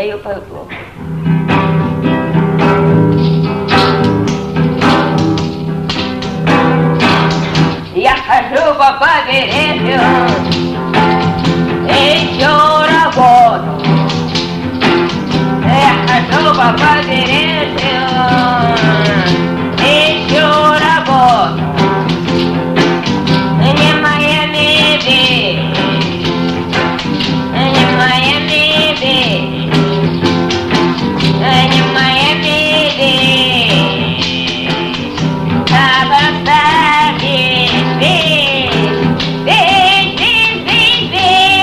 ее пойду. Я хожу по побережью, ищу работу. Я хожу по побережью, ищу работу. Не Майами Бич, не Майами Бич, не Майами Бич, а просто бич, бич, бич, бич, бич,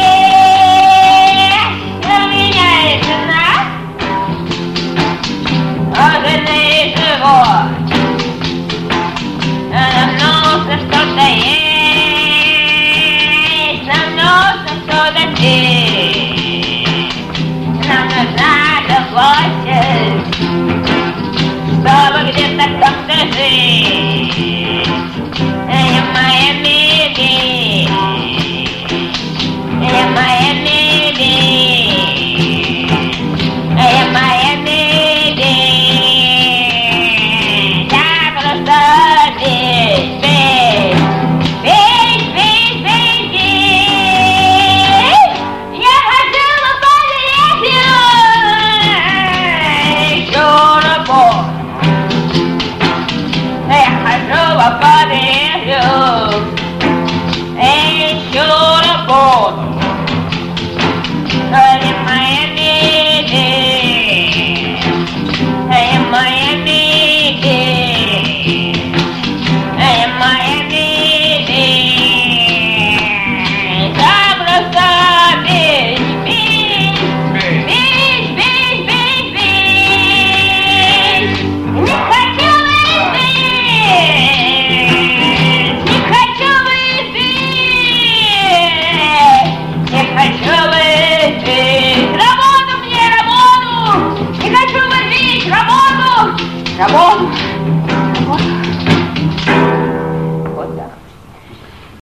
бич. У меня есть жена, у жены живот. Нам нужно что-то есть, нам нужно что-то пить. Нам нужна любовь, чтобы где-то как-то жить. Майами Бич, Майами Бич, Майами Бич. Я просто бич, бич, бич, бич, бич, бич. Я ходила по побережью, ищу работу. Я хожу по побережью, ищу работу. Не Майами Бич, Майами Бич, Майами Бич. Я просто бич, бич, бич, бич, бич, бич. Не хочу выпить, не хочу выпить, не хочу выпить. Работу мне, работу! Не хочу выпить, работу! Работу!